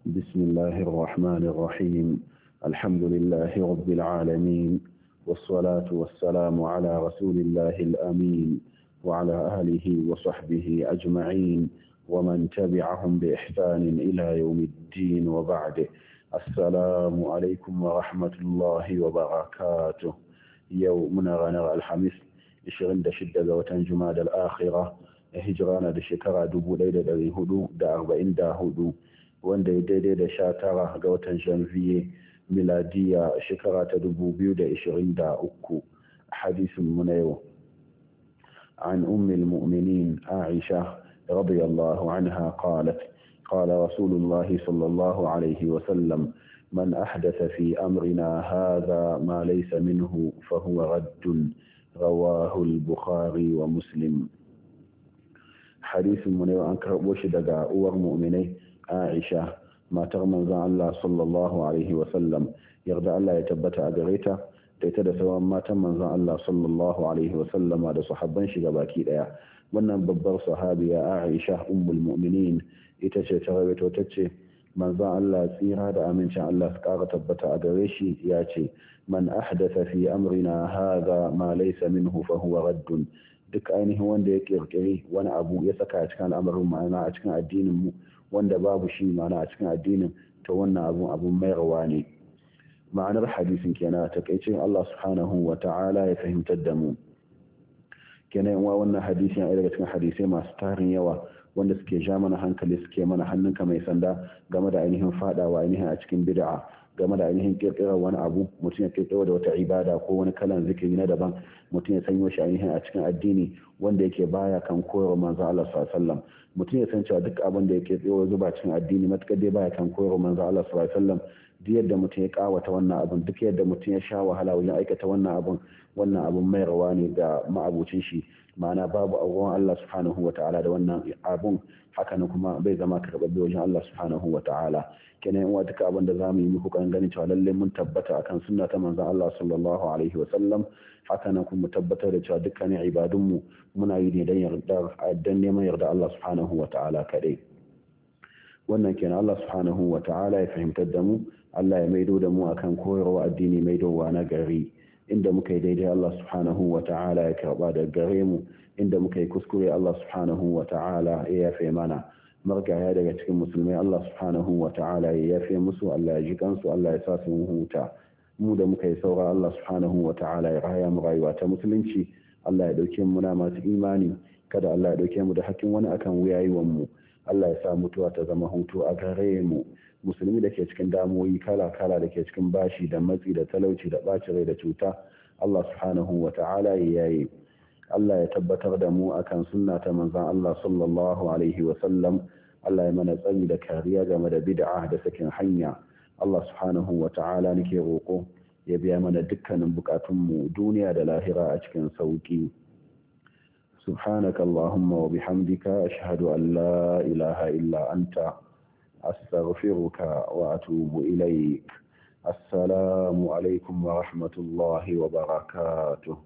بسم الله الرحمن الرحيم. الحمد لله رب العالمين، والصلاة والسلام على رسول الله الأمين وعلى آله وصحبه أجمعين ومن تبعهم بإحسان إلى يوم الدين، وبعد. السلام عليكم ورحمة الله وبركاته. يومنا غنر الحميس 26 ga watan Jumada al-Akhirah, hijrana da shekara 1444, wanda ya daidai da 19 ga watan Janvier miladiya shekara ta 2023. hadisin mu na yau an ummul mu'minin Aisha radiyallahu anha qalat قال رسول الله صلى الله عليه وسلم: من أحدث في أمرنا هذا ما ليس منه فهو رد. رواه البخاري ومسلم. حديث من أنكر وشدق أور مؤمني عائشة ما تغمن الله صلى الله عليه وسلم يغدى الله يتبت أدغيته تيتد سواء ما تمن الله صلى الله عليه وسلم هذا صحبا شغباكي لها. wannan babbar sahabiya Aisha ummul mu'minin ita ce ta rawaito tace manzon Allah tsira da amincin Allah su ƙara tabbata a gare shi ya ce: man ahdatha fi amrina hadha ma laysa minhu fa huwa raddun. Duk ainihin wanda ya kirkiri wani abu ya saka a cikin al'amarin ma'ana a cikin addinin mu wanda babu shi ma'ana a cikin addinin, to wannan abun mayarwa ne. Ma'anar hadisin kenan takeice Allah subhanahu wa ta'ala ya fahimtar da mu. Kenan wannan hadisi yana daga cikin hadisai masu tarin yawa wanda suke ja mana hankali, suke mana hannunka mai sanda game da ainihin fadawa ainihin a cikin bid'a, game da ainihin kirkirar wani abu, mutum ya kirkiro da wata ibada ko wani kalan zikiri na daban, mutum ya sanyo shi ainihin a cikin addini wanda yake baya kan koyarwar manzo Allah sallallahu alaihi wasallam. Mutum ya san cewa duk abin da yake kirkiro zuba cikin addini matakar dai baya kan koyarwar manzo Allah sallallahu alaihi wasallam, duk yadda mutum ya kawata wannan abun, duk yadda mutum ya sha wahala wajen aikata wannan abun mai rawa ne ga ma'abucin shi, ma'ana babu abuwan Allah subhanahu wa ta'ala da wannan abun, haka nan kuma bai zama karɓaɓɓe wajen Allah subhanahu wa ta'ala. Kenan yan duka abin da zamu yi muku kan gani cewa lalle mun tabbata akan sunna ta manzon Allah sallallahu alaihi wa sallam, haka nan kuma tabbatar da cewa dukkanin ibadun mu muna yi ne dan neman yarda Allah subhanahu wa ta'ala kadai. Wannan kenan Allah subhanahu wa ta'ala ya fahimtar da mu, Allah ya maido da mu akan koyarwa addini maidowa na gari. Inda muka yi daidai Allah subhanahu wa ta'ala ya karba da gare mu, inda muka yi kuskure Allah subhanahu wa ta'ala ya yafe mana. Margaya daga cikin musulmai Allah subhanahu wa ta'ala ya yafe musu, Allah ya ji kansu, Allah ya sa su huta. Mu da muka yi saura Allah subhanahu wa ta'ala ya raya mu rayuwa ta musulunci. Allah ya dauke mu na masu imani, kada Allah ya dauke mu da hakkin wani akan wuyayiwan mu. Allah ya sa mutuwa ta zama hutu a gare mu. Musulmi da ke cikin damuwoyi kala-kala, da ke cikin bashi da matsi da talauci da ɓacin rai da cuta, Allah subhanahu wa ta'ala ya yaye. Allah ya tabbatar da mu akan sunna ta manzon Allah sallallahu alaihi wa sallam. Allah ya mana tsari da kariya game da bid'a da sakin hanya. Allah subhanahu wa ta'ala nake roƙo ya biya mana dukkanin bukatunmu duniya da lahira a cikin sauki. سبحانك اللهم وبحمدك أشهد أن لا إله إلا أنت أستغفرك وأتوب إليك. السلام عليكم ورحمة الله وبركاته.